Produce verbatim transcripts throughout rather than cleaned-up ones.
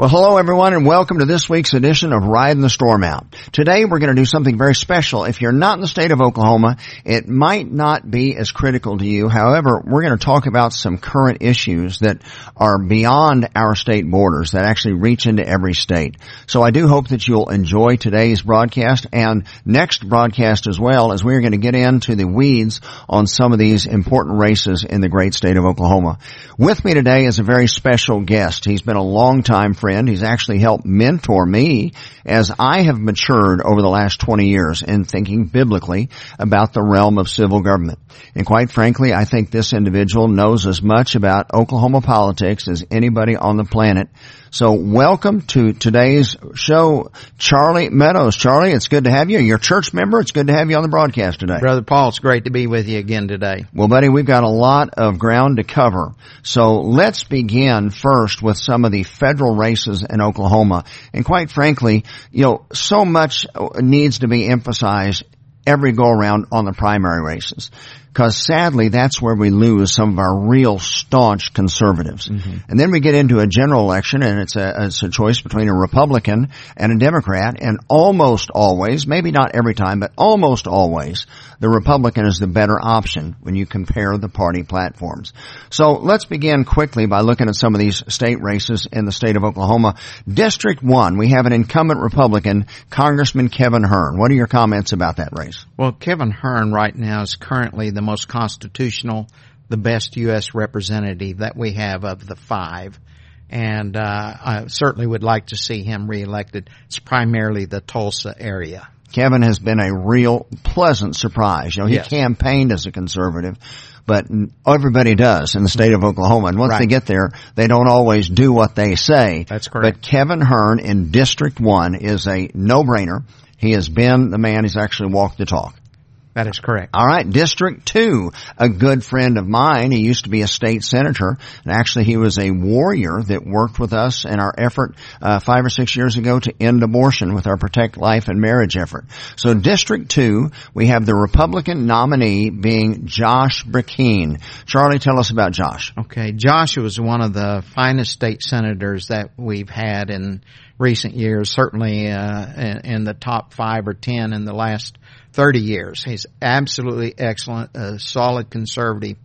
Well, hello everyone, and welcome to this week's edition of Riding the Storm Out. Today we're going to do something very special. If you're not in the state of Oklahoma, it might not be as critical to you. However, we're going to talk about some current issues that are beyond our state borders, that actually reach into every state. So I do hope that you'll enjoy today's broadcast and next broadcast as well, as we're going to get into the weeds on some of these important races in the great state of Oklahoma. With me today is a very special guest. He's been a long-time friend. He's actually helped mentor me as I have matured over the last twenty years in thinking biblically about the realm of civil government. And quite frankly, I think this individual knows as much about Oklahoma politics as anybody on the planet. So welcome to today's show, Charlie Meadows. Charlie, it's good to have you. You're a church member. It's good to have you on the broadcast today. Brother Paul, it's great to be with you again today. Well, buddy, we've got a lot of ground to cover. So let's begin first with some of the federal races in Oklahoma. And quite frankly, you know, so much needs to be emphasized every go around on the primary races. Because sadly, that's where we lose some of our real staunch conservatives. Mm-hmm. And then we get into a general election, and it's a, it's a choice between a Republican and a Democrat. And almost always, maybe not every time, but almost always, the Republican is the better option when you compare the party platforms. So let's begin quickly by looking at some of these state races in the state of Oklahoma. District one, we have an incumbent Republican, Congressman Kevin Hern. What are your comments about that race? Well, Kevin Hern right now is currently the most constitutional, the best U S representative that we have of the five. And uh I certainly would like to see him reelected. It's primarily the Tulsa area. Kevin has been a real pleasant surprise. You know, he yes. campaigned as a conservative, but everybody does in the state of Oklahoma. And once right. they get there, they don't always do what they say. That's correct. But Kevin Hern in District one is a no-brainer. He has been the man who's actually walked the talk. That is correct. All right, District two, a good friend of mine. He used to be a state senator, and actually he was a warrior that worked with us in our effort uh, five or six years ago to end abortion with our Protect Life and Marriage effort. So District two, we have the Republican nominee being Josh Brakeen. Charlie, tell us about Josh. Okay, Josh was one of the finest state senators that we've had in recent years, certainly uh, in, in the top five or ten in the last thirty years. He's absolutely excellent, a solid conservative,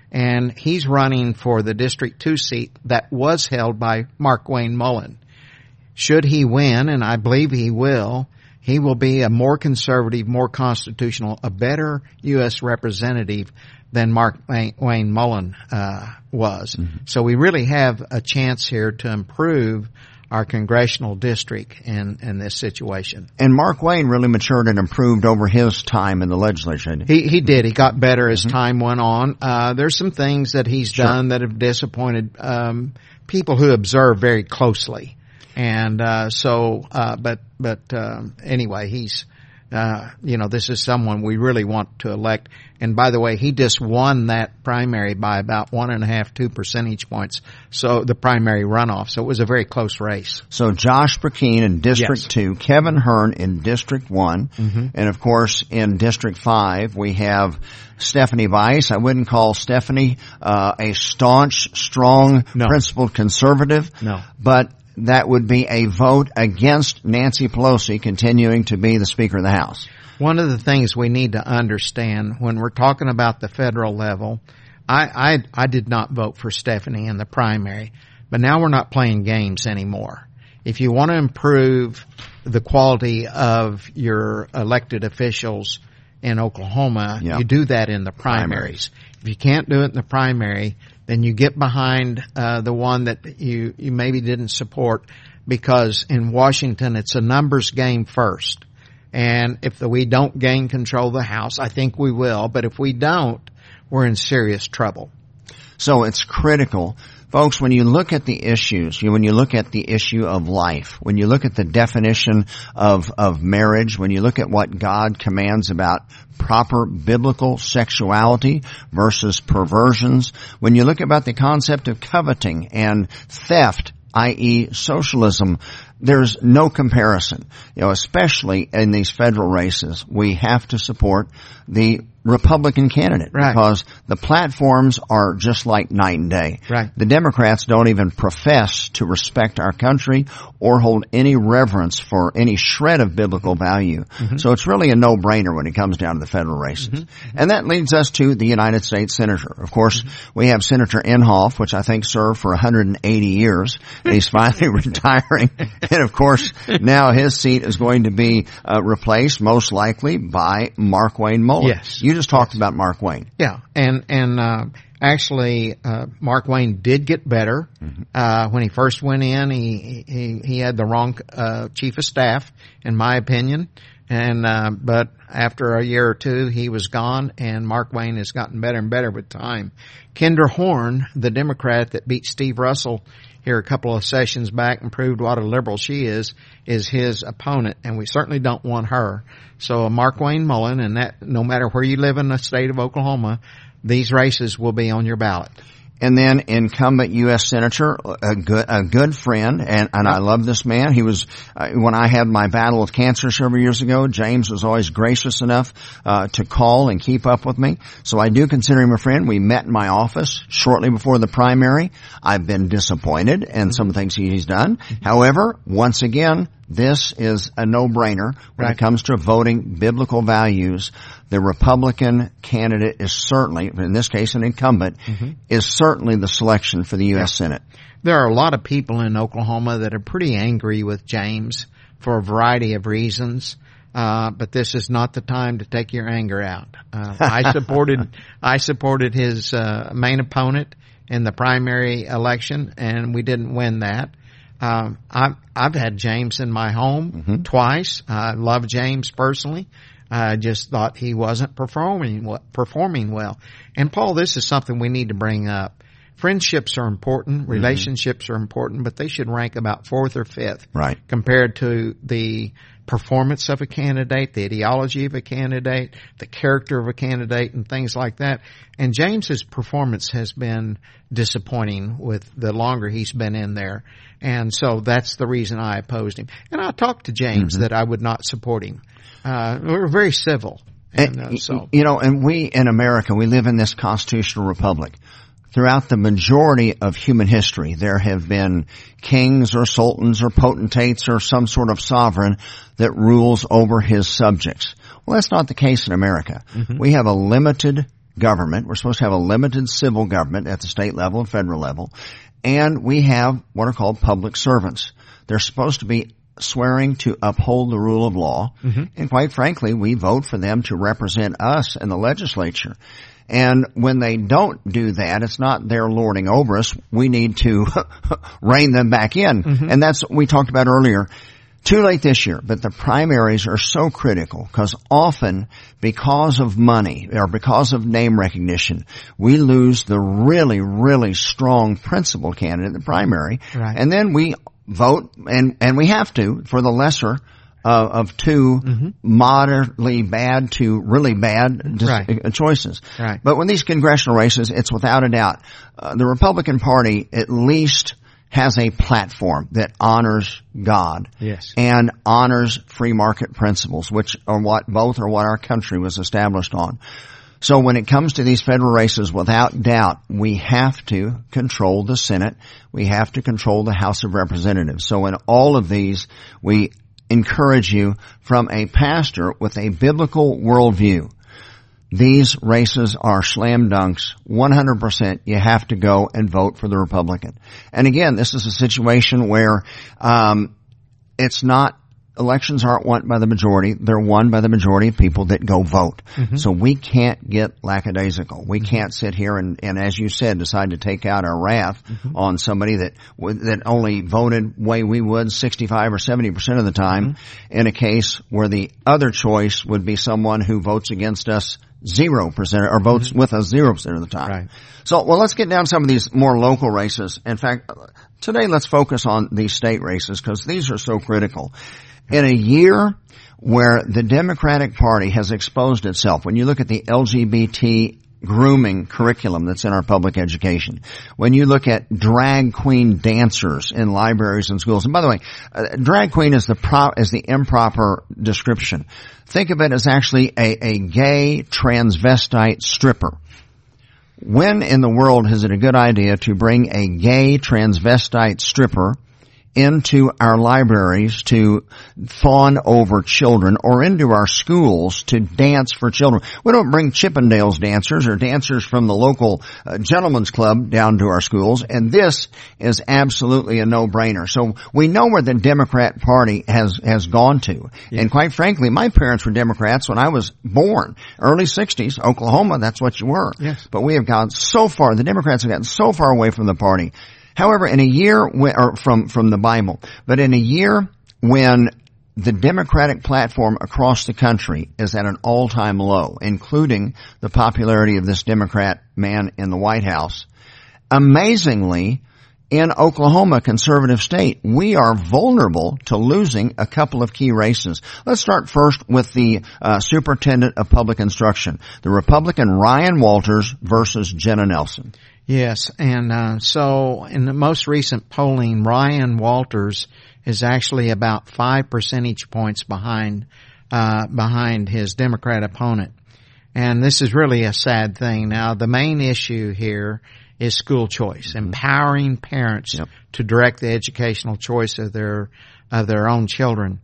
and he's running for the District two seat that was held by Mark Wayne Mullen. Should he win, and I believe he will, he will be a more conservative, more constitutional, a better U S representative than Mark Wayne Mullen uh, was. Mm-hmm. So we really have a chance here to improve our congressional district in, in this situation. And Mark Wayne really matured and improved over his time in the legislature. He, he did. He got better as mm-hmm. time went on. Uh, there's some things that he's sure. done that have disappointed, um, people who observe very closely. And, uh, so, uh, but, but, um, anyway, he's, uh, you know, this is someone we really want to elect. And by the way, he just won that primary by about one and a half, two percentage points. So the primary runoff. So it was a very close race. So Josh Brakeen in District yes. two, Kevin Hern in District one, mm-hmm. and of course in District five we have Stephanie Weiss. I wouldn't call Stephanie uh, a staunch, strong, no. principled conservative, no. but that would be a vote against Nancy Pelosi continuing to be the Speaker of the House. One of the things we need to understand when we're talking about the federal level, I, I, I did not vote for Stephanie in the primary, but now we're not playing games anymore. If you want to improve the quality of your elected officials in Oklahoma, yep. you do that in the primaries. primaries. If you can't do it in the primary, then you get behind uh, the one that you, you maybe didn't support, because in Washington it's a numbers game first. And if the, we don't gain control of the House, I think we will, but if we don't, we're in serious trouble. So it's critical. Folks, when you look at the issues, you, when you look at the issue of life, when you look at the definition of, of marriage, when you look at what God commands about proper biblical sexuality versus perversions, when you look about the concept of coveting and theft, that is socialism, there's no comparison. You know, especially in these federal races, we have to support the Republican candidate. Right. Because the platforms are just like night and day. Right. The Democrats don't even profess to respect our country or hold any reverence for any shred of biblical value. Mm-hmm. So it's really a no-brainer when it comes down to the federal races. Mm-hmm. And that leads us to the United States Senator. Of course, mm-hmm. we have Senator Inhofe, which I think served for one hundred eighty years. And he's finally retiring. And of course, now his seat is going to be uh, replaced most likely by Markwayne Mullin. Yes. You just talked yes. about Markwayne. Yeah. And, and, uh, Actually, uh, Markwayne did get better. Mm-hmm. Uh, when he first went in, he, he, he had the wrong, uh, chief of staff, in my opinion. And, uh, but after a year or two, he was gone, and Markwayne has gotten better and better with time. Kendra Horn, the Democrat that beat Steve Russell here a couple of sessions back and proved what a liberal she is, is his opponent, and we certainly don't want her. So Markwayne Mullin, and that, no matter where you live in the state of Oklahoma, these races will be on your ballot. And then incumbent U S Senator, a good, a good friend, and, and I love this man. He was, uh, when I had my battle with cancer several years ago, James was always gracious enough, uh, to call and keep up with me. So I do consider him a friend. We met in my office shortly before the primary. I've been disappointed in some of the things he's done. However, once again, this is a no-brainer when right. it comes to voting biblical values. The Republican candidate is certainly, in this case an incumbent, mm-hmm. is certainly the selection for the U S Senate. There are a lot of people in Oklahoma that are pretty angry with James for a variety of reasons. Uh, but this is not the time to take your anger out. Uh, I supported, I supported his, uh, main opponent in the primary election, and we didn't win that. Um, I've, I've had James in my home mm-hmm. twice. I love James personally. I just thought he wasn't performing, performing well. And Paul, this is something we need to bring up. Friendships are important, relationships mm-hmm. are important, but they should rank about fourth or fifth. Right. Compared to the performance of a candidate, the ideology of a candidate, the character of a candidate, and things like that. And James's performance has been disappointing with the longer he's been in there. And so that's the reason I opposed him. And I talked to James mm-hmm. that I would not support him. Uh, we were very civil. And, uh, so. You know, and we in America, we live in this constitutional republic. Throughout the majority of human history, there have been kings or sultans or potentates or some sort of sovereign that rules over his subjects. Well, that's not the case in America. Mm-hmm. We have a limited government. We're supposed to have a limited civil government at the state level and federal level. And we have what are called public servants. They're supposed to be swearing to uphold the rule of law. Mm-hmm. And quite frankly, we vote for them to represent us in the legislature. And when they don't do that, it's not their lording over us. We need to rein them back in. Mm-hmm. And that's what we talked about earlier. Too late this year, but the primaries are so critical because often because of money or because of name recognition, we lose the really, really strong principal candidate in the primary. Right. And then we vote, and, and we have to, for the lesser Uh, of two mm-hmm. moderately bad to really bad dis- right. choices. Right. But when these congressional races, it's without a doubt, uh, the Republican Party at least has a platform that honors God yes. and honors free market principles, which are what both are what our country was established on. So when it comes to these federal races, without doubt, we have to control the Senate. We have to control the House of Representatives. So in all of these, we encourage you from a pastor with a biblical worldview. These races are slam dunks. one hundred percent you have to go and vote for the Republican. And again, this is a situation where um it's not elections aren't won by the majority. They're won by the majority of people that go vote. Mm-hmm. So we can't get lackadaisical. We can't sit here and, and as you said, decide to take out our wrath mm-hmm. on somebody that that only voted way we would sixty-five or seventy percent of the time mm-hmm. in a case where the other choice would be someone who votes against us zero percent or votes mm-hmm. with us zero percent of the time. Right. So, well, let's get down to some of these more local races. In fact, today let's focus on these state races because these are so critical. In a year where the Democratic Party has exposed itself, when you look at the L G B T grooming curriculum that's in our public education, when you look at drag queen dancers in libraries and schools, and by the way, uh, drag queen is the pro- is the improper description. Think of it as actually a, a gay transvestite stripper. When in the world is it a good idea to bring a gay transvestite stripper into our libraries to fawn over children, or into our schools to dance for children? We don't bring Chippendales dancers or dancers from the local uh, gentleman's club down to our schools, and this is absolutely a no-brainer. So we know where the Democrat Party has has gone to. Yeah. And quite frankly, my parents were Democrats when I was born. Early sixties, Oklahoma, that's what you were. Yes. But we have gone so far, the Democrats have gotten so far away from the party. However, in a year, or from, from the Bible, but in a year when the Democratic platform across the country is at an all-time low, including the popularity of this Democrat man in the White House, amazingly, in Oklahoma, conservative state, we are vulnerable to losing a couple of key races. Let's start first with the uh, superintendent of public instruction, the Republican Ryan Walters versus Jenna Nelson. Yes, and uh, so in the most recent polling, Ryan Walters is actually about five percentage points behind uh behind his Democrat opponent. And this is really a sad thing. Now, the main issue here is school choice, mm-hmm. empowering parents yep. to direct the educational choice of their of their own children.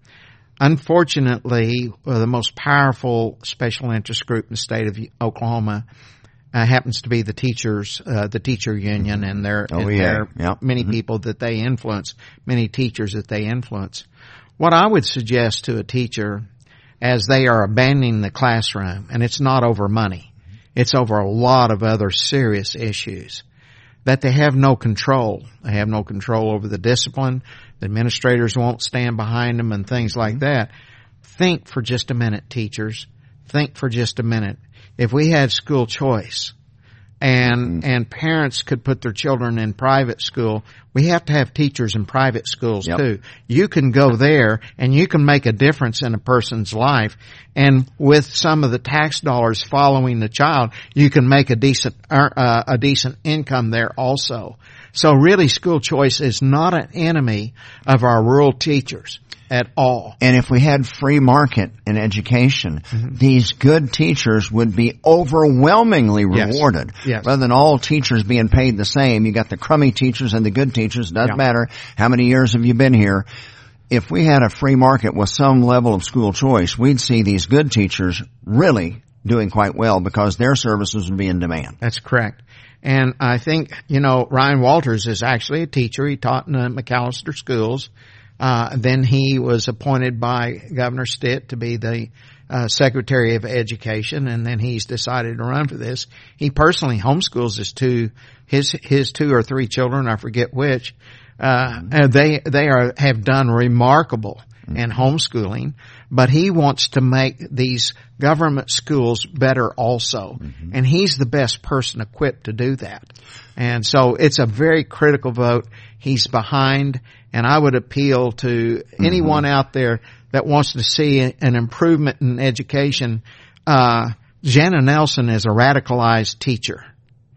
Unfortunately, uh, the most powerful special interest group in the state of Oklahoma Uh, happens to be the teachers, uh, the teacher union, and there, oh, and yeah. there are yep. many mm-hmm. people that they influence, many teachers that they influence. What I would suggest to a teacher, as they are abandoning the classroom, and it's not over money, it's over a lot of other serious issues, that they have no control. They have no control over the discipline. The administrators won't stand behind them and things like mm-hmm. that. Think for just a minute, teachers. Think for just a minute. If we had school choice and mm-hmm. and parents could put their children in private school, we have to have teachers in private schools yep. too. You can go there and you can make a difference in a person's life, and with some of the tax dollars following the child, you can make a decent uh, a decent income there also. So really, school choice is not an enemy of our rural teachers at all. And if we had free market in education, mm-hmm. these good teachers would be overwhelmingly rewarded. Yes. Yes. Rather than all teachers being paid the same, you got the crummy teachers and the good teachers. Doesn't yeah. matter how many years have you been here. If we had a free market with some level of school choice, we'd see these good teachers really doing quite well because their services would be in demand. That's correct. And I think, you know, Ryan Walters is actually a teacher. He taught in the McAllister schools. Uh, then he was appointed by Governor Stitt to be the uh, Secretary of Education, and then he's decided to run for this. He personally homeschools his two, his his two or three children, I forget which. Uh, mm-hmm. they they are have done remarkable mm-hmm. in homeschooling, but he wants to make these government schools better also, mm-hmm. and he's the best person equipped to do that. And so it's a very critical vote. He's behind. And I would appeal to mm-hmm. anyone out there that wants to see an improvement in education. Uh, Jenna Nelson is a radicalized teacher.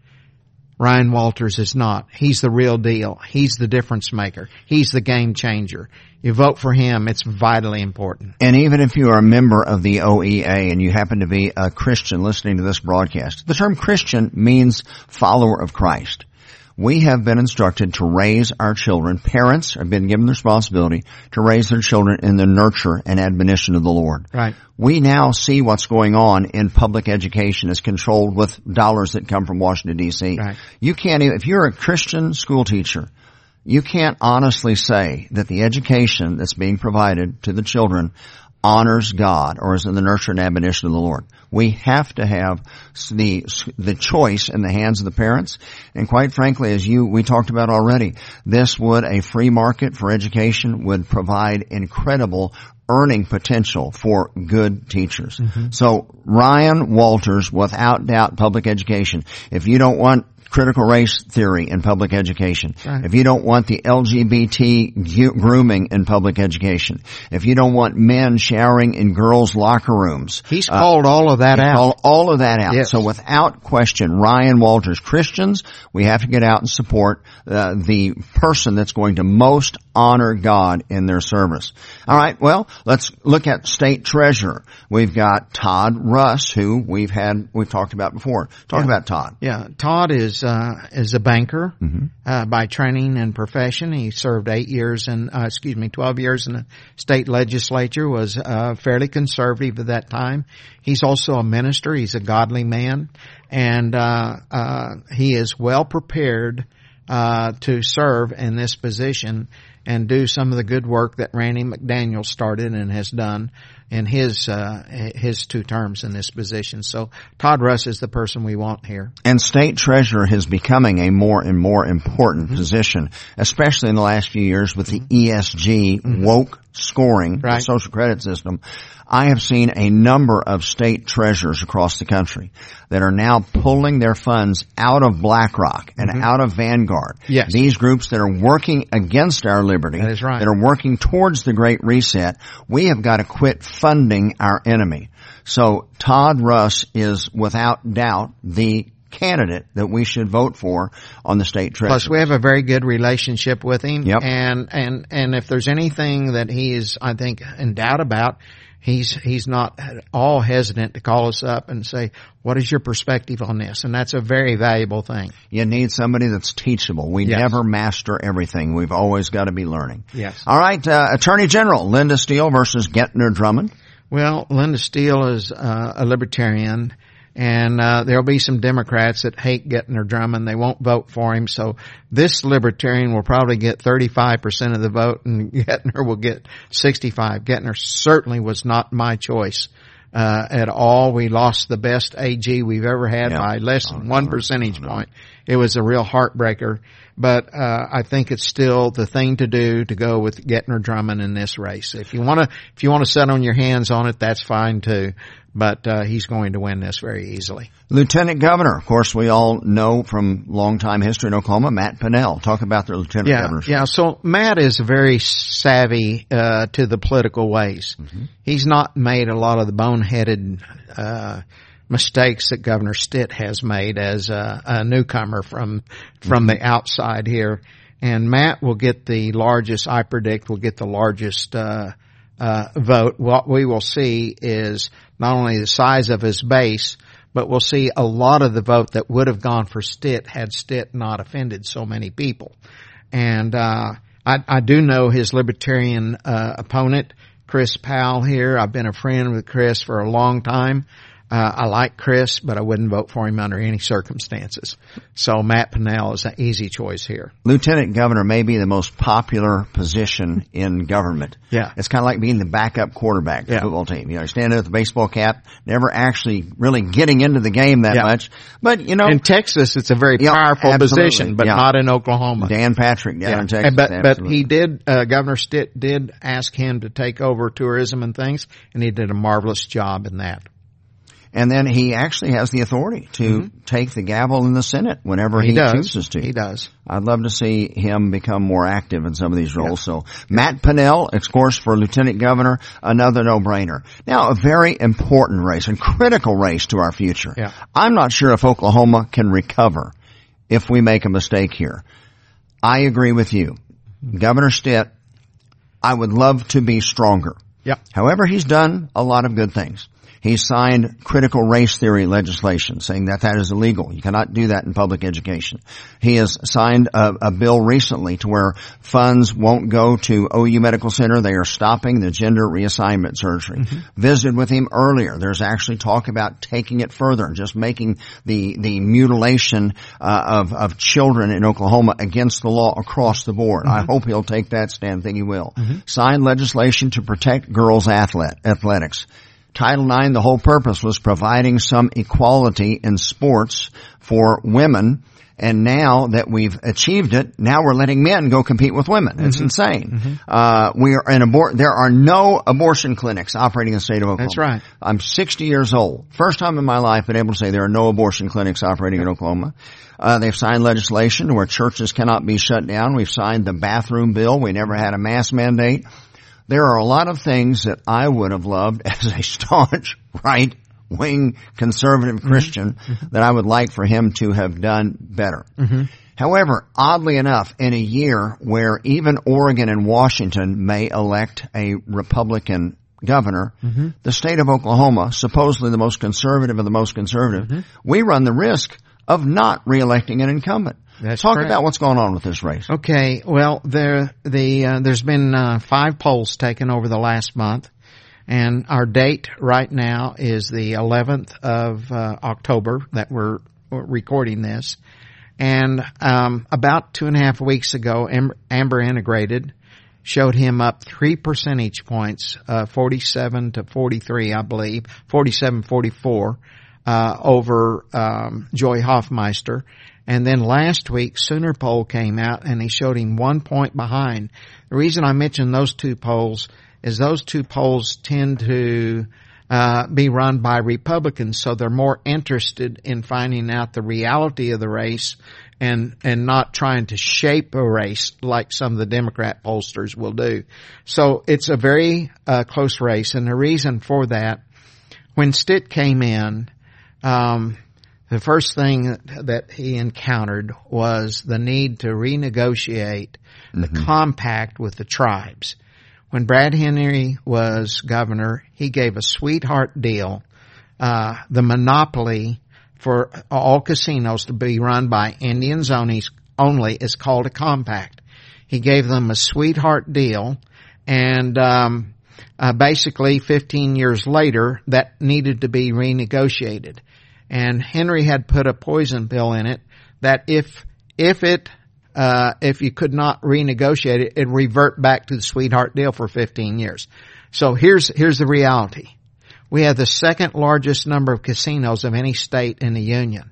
Ryan Walters is not. He's the real deal. He's the difference maker. He's the game changer. You vote for him. It's vitally important. And even if you are a member of the O E A and you happen to be a Christian listening to this broadcast, the term Christian means follower of Christ. We have been instructed to raise our children. Parents have been given the responsibility to raise their children in the nurture and admonition of the Lord. Right. We now see what's going on in public education is controlled with dollars that come from Washington, D C Right. You can't even, if you're a Christian school teacher, you can't honestly say that the education that's being provided to the children honors God or is in the nurture and admonition of the Lord. We have to have the the choice in the hands of the parents. And quite frankly, as you we talked about already, this would, a free market for education would provide incredible earning potential for good teachers. Mm-hmm. So Ryan Walters, without doubt, public education. If you don't want critical race theory in public education, right. if you don't want the L G B T grooming in public education, if you don't want men showering in girls' locker rooms. He's uh, called all of that out. Called all of that out. Yes. So without question, Ryan Walters, Christians, we have to get out and support uh, the person that's going to most honor God in their service. All right, well, let's look at state treasurer. We've got Todd Russ, who we've had, we've talked about before. Talk yeah. about Todd. Yeah, Todd is uh is a banker mm-hmm. uh by training and profession. He served eight years in, uh, excuse me, twelve years in the state legislature, was uh fairly conservative at that time. He's also a minister. He's a godly man, and uh uh he is well prepared uh to serve in this position and do some of the good work that Randy McDaniel started and has done in his uh his two terms in this position. So Todd Russ is the person we want here. And state treasurer is becoming a more and more important mm-hmm. position, especially in the last few years with the E S G mm-hmm. woke scoring, right. the social credit system. I have seen a number of state treasurers across the country that are now pulling their funds out of BlackRock and mm-hmm. out of Vanguard. Yes. These groups that are working against our liberty, that is right. that are working towards the Great Reset. We have got to quit funding our enemy. So Todd Russ is without doubt the candidate that we should vote for on the state treasury. Plus, we have a very good relationship with him. Yep. And, and, and if there's anything that he is, I think, in doubt about, he's, he's not at all hesitant to call us up and say, what is your perspective on this? And that's a very valuable thing. You need somebody that's teachable. We yes. never master everything. We've always got to be learning. Yes. All right, uh, Attorney General Linda Steele versus Gettner Drummond. Well, Linda Steele is uh, a libertarian. And uh there'll be some Democrats that hate Gettner Drummond. They won't vote for him. So this libertarian will probably get thirty-five percent of the vote, and Gettner will get sixty-five. Gettner certainly was not my choice uh at all. We lost the best A G we've ever had yeah. by less than oh, one no, percentage no. point. It was a real heartbreaker. But uh I think it's still the thing to do to go with Gettner Drummond in this race. If you want to, if you want to sit on your hands on it, that's fine too. But uh he's going to win this very easily. Lieutenant Governor, of course, we all know from long time history in Oklahoma, Matt Pinnell. Talk about the Lieutenant yeah, Governor. Yeah, so Matt is very savvy uh to the political ways. Mm-hmm. He's not made a lot of the boneheaded uh mistakes that Governor Stitt has made as a, a newcomer from from mm-hmm. the outside here. And Matt will get the largest, I predict, will get the largest uh uh vote. What we will see is not only the size of his base, but we'll see a lot of the vote that would have gone for Stitt had Stitt not offended so many people. And uh I, I do know his libertarian uh opponent, Chris Powell here. I've been a friend with Chris for a long time. Uh, I like Chris, but I wouldn't vote for him under any circumstances. So Matt Pinnell is an easy choice here. Lieutenant Governor may be the most popular position in government. Yeah. It's kind of like being the backup quarterback to yeah. the football team. You know, stand there with the baseball cap, never actually really getting into the game that yeah. much. But, you know. In Texas, it's a very yeah, powerful absolutely. position, but yeah. not in Oklahoma. Dan Patrick down yeah. in Texas. But, but absolutely. he did, uh, Governor Stitt did ask him to take over tourism and things, and he did a marvelous job in that. And then he actually has the authority to mm-hmm. take the gavel in the Senate whenever he, he does. chooses to. He does. I'd love to see him become more active in some of these roles. Yeah. So Matt Pinnell, of course, for Lieutenant Governor, another no-brainer. Now, a very important race and critical race to our future. Yeah. I'm not sure if Oklahoma can recover if we make a mistake here. I agree with you. Governor Stitt, I would love to be stronger. Yep. However, he's done a lot of good things. He signed critical race theory legislation saying that that is illegal. You cannot do that in public education. He has signed a, a bill recently to where funds won't go to O U Medical Center. They are stopping the gender reassignment surgery. Mm-hmm. Visited with him earlier. There's actually talk about taking it further and just making the, the mutilation uh, of, of children in Oklahoma against the law across the board. Mm-hmm. I hope he'll take that stand. I think he will. Mm-hmm. Signed legislation to protect girls' athlete, athletics. Title nine, the whole purpose was providing some equality in sports for women And now that we've achieved it, now we're letting men go compete with women. It's mm-hmm. insane. Mm-hmm. Uh, we are an abort, there are no abortion clinics operating in the state of Oklahoma. That's right. I'm sixty years old. First time in my life I've been able to say there are no abortion clinics operating in Oklahoma. Uh, they've signed legislation where churches cannot be shut down. We've signed the bathroom bill. We never had a mask mandate. There are a lot of things that I would have loved as a staunch right-wing conservative Christian mm-hmm. that I would like for him to have done better. Mm-hmm. However, oddly enough, in a year where even Oregon and Washington may elect a Republican governor, mm-hmm. the state of Oklahoma, supposedly the most conservative of the most conservative, mm-hmm. we run the risk of not reelecting an incumbent. That's Talk correct. about what's going on with this race. Okay, well, there the uh, there's been uh, five polls taken over the last month, and our date right now is the eleventh of uh, October that we're, we're recording this. And um, about two and a half weeks ago, Amber, Amber Integrated showed him up three percentage points, uh, forty-seven to forty-three, I believe, forty-seven forty-four, uh, over um, Joy Hoffmeister. And then last week, Sooner poll came out, and he showed him one point behind. The reason I mention those two polls is those two polls tend to uh be run by Republicans, so they're more interested in finding out the reality of the race and and not trying to shape a race like some of the Democrat pollsters will do. So it's a very uh close race, and the reason for that, when Stitt came in, um the first thing that, that he encountered was the need to renegotiate mm-hmm. the compact with the tribes. When Brad Henry was governor, he gave a sweetheart deal, uh, the monopoly for all casinos to be run by Indians only is called a compact. He gave them a sweetheart deal, and um, uh, basically fifteen years later, that needed to be renegotiated. And Henry had put a poison pill in it that if if it uh if you could not renegotiate it, it'd revert back to the sweetheart deal for fifteen years. So here's here's the reality. We have the second largest number of casinos of any state in the union.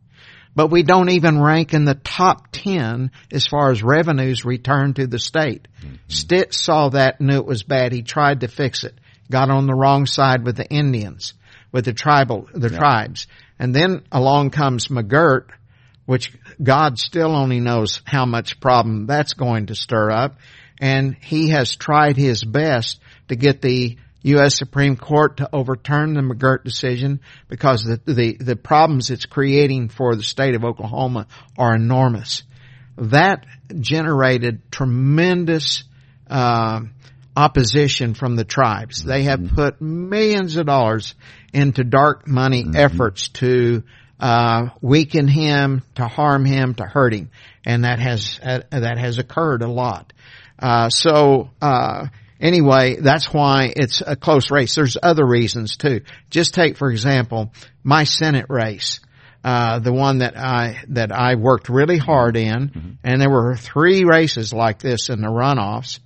But we don't even rank in the top ten as far as revenues returned to the state. Mm-hmm. Stitt saw that, knew it was bad. He tried to fix it. Got on the wrong side with the Indians, with the tribal, the yeah. tribes. And then along comes McGirt, which God still only knows how much problem that's going to stir up. And he has tried his best to get the U S Supreme Court to overturn the McGirt decision because the, the, the problems it's creating for the state of Oklahoma are enormous. That generated tremendous, uh, opposition from the tribes. They have put millions of dollars into dark money mm-hmm. efforts to uh weaken him, to harm him, to hurt him, and that has uh, that has occurred a lot. Uh so uh anyway, that's why it's a close race. There's other reasons too. Just take, for example, my Senate race, uh the one that I that I worked really hard in, mm-hmm. and there were three races like this in the runoffs.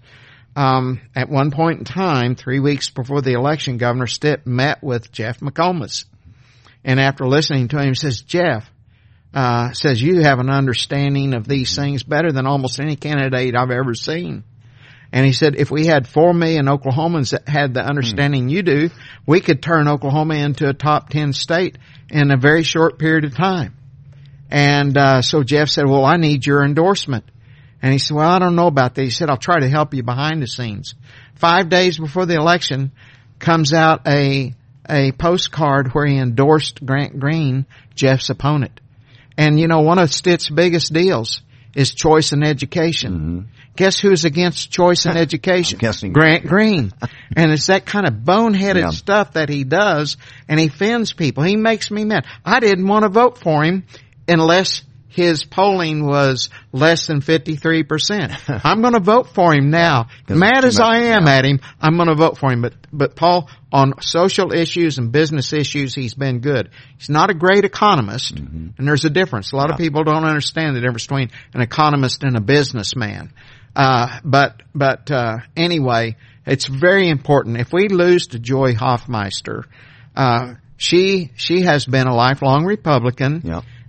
Um, at one point in time, three weeks before the election, Governor Stitt met with Jeff McComas. And after listening to him, says, Jeff, uh, says, you have an understanding of these things better than almost any candidate I've ever seen. And he said, if we had four million Oklahomans that had the understanding mm. you do, we could turn Oklahoma into a top ten state in a very short period of time. And, uh, so Jeff said, well, I need your endorsement. And he said, well, I don't know about that. He said, I'll try to help you behind the scenes. Five days before the election comes out a, a postcard where he endorsed Grant Green, Jeff's opponent. And you know, one of Stitt's biggest deals is choice in education. Mm-hmm. Guess who's against choice in education? I'm guessing. Grant Green. And it's that kind of boneheaded yeah. stuff that he does, and he offends people. He makes me mad. I didn't want to vote for him unless his polling was less than fifty-three percent. I'm going to vote for him now. Mad as I am yeah. at him, I'm going to vote for him. But, but Paul, on social issues and business issues, he's been good. He's not a great economist, mm-hmm. and there's a difference. A lot yeah. of people don't understand the difference between an economist and a businessman. Uh, but, but, uh, anyway, it's very important. If we lose to Joy Hoffmeister, uh, she, she has been a lifelong Republican. Yeah.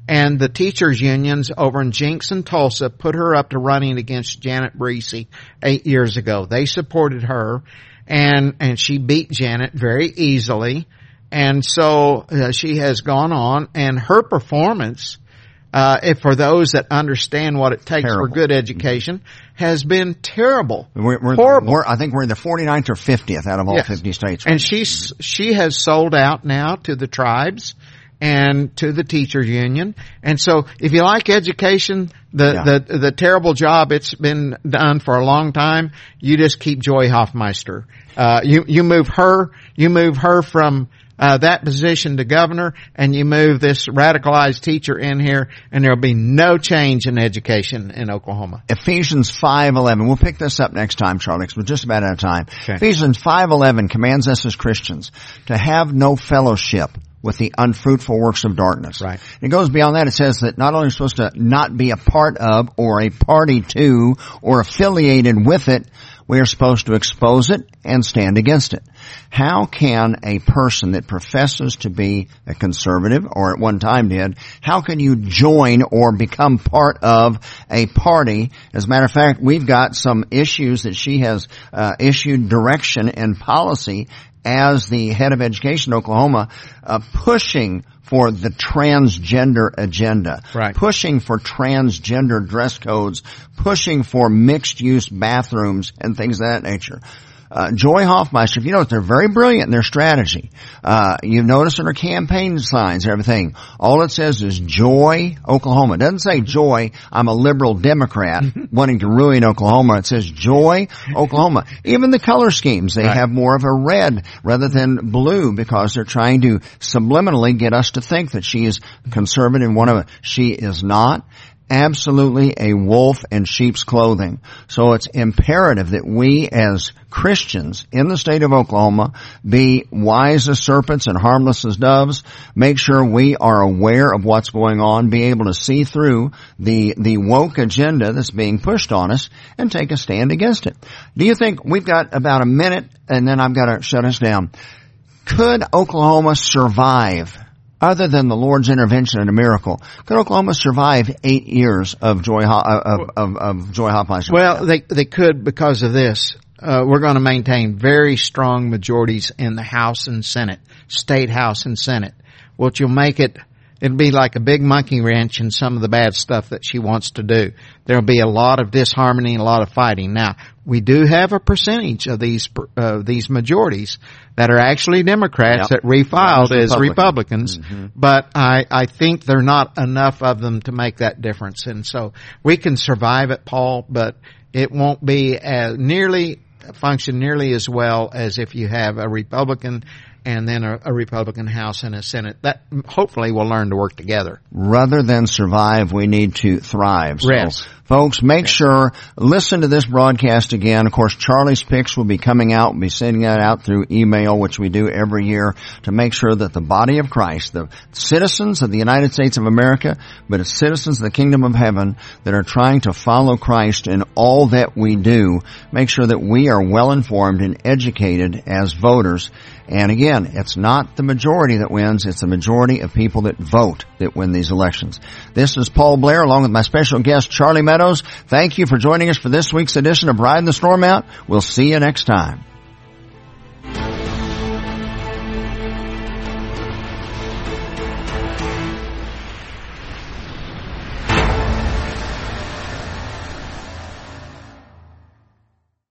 And the teachers unions over in Jenks and Tulsa put her up to running against Janet Breese eight years ago. They supported her, and and she beat Janet very easily. And so uh, she has gone on, and her performance, uh, if for those that understand what it takes terrible. for good education, has been terrible. We're, we're, Horrible. We're, I think we're in the forty-ninth or fiftieth out of all yes. fifty states. Right and she's she has sold out now to the tribes and to the teachers union. And so if you like education, the, yeah. the, the terrible job it's been done for a long time, you just keep Joy Hoffmeister. Uh, you, you move her, you move her from, uh, that position to governor, and you move this radicalized teacher in here, and there'll be no change in education in Oklahoma. Ephesians five eleven. We'll pick this up next time, Charlie, because we're just about out of time. Okay. Ephesians five eleven commands us as Christians to have no fellowship with the unfruitful works of darkness. Right. It goes beyond that. It says that not only are we supposed to not be a part of or a party to or affiliated with it, we are supposed to expose it and stand against it. How can a person that professes to be a conservative, or at one time did, how can you join or become part of a party? As a matter of fact, we've got some issues that she has uh, issued direction and policy as the head of education in Oklahoma, uh, pushing for the transgender agenda, right. pushing for transgender dress codes, pushing for mixed-use bathrooms and things of that nature. Uh, Joy Hoffmeister, if you notice, they're very brilliant in their strategy. Uh, you've noticed in her campaign signs, everything. All it says is Joy, Oklahoma. It doesn't say Joy, I'm a liberal Democrat wanting to ruin Oklahoma. It says Joy, Oklahoma. Even the color schemes, they right. have more of a red rather than blue because they're trying to subliminally get us to think that she is conservative and one of it. She is not. Absolutely a wolf in sheep's clothing. So it's imperative that we as Christians in the state of Oklahoma be wise as serpents and harmless as doves. Make sure we are aware of what's going on, be able to see through the, the woke agenda that's being pushed on us and take a stand against it. Do you think we've got about a minute and then I've got to shut us down? Could Oklahoma survive? Other than the Lord's intervention and a miracle, could Oklahoma survive eight years of Joy of of, of Joy Hoffmeister? Well, they they could because of this. Uh, we're going to maintain very strong majorities in the House and Senate, State House and Senate, which will make it. It'll be like a big monkey wrench in some of the bad stuff that she wants to do. There'll be a lot of disharmony and a lot of fighting. Now, we do have a percentage of these uh, these majorities that are actually Democrats yep. that refiled as Republican. Republicans, mm-hmm. but I, I think there are not enough of them to make that difference. And so we can survive it, Paul, but it won't be as nearly function nearly as well as if you have a Republican and then a, a Republican House and a Senate. That hopefully will learn to work together. Rather than survive, we need to thrive. So, yes. Folks, make sure, listen to this broadcast again. Of course, Charlie's Picks will be coming out. We'll be sending that out through email, which we do every year, to make sure that the body of Christ, the citizens of the United States of America, but as citizens of the kingdom of heaven that are trying to follow Christ in all that we do, make sure that we are well informed and educated as voters. And again, it's not the majority that wins, it's the majority of people that vote that win these elections. This is Paul Blair along with my special guest, Charlie Meadows. Thank you for joining us for this week's edition of Riding the Storm Out. We'll see you next time.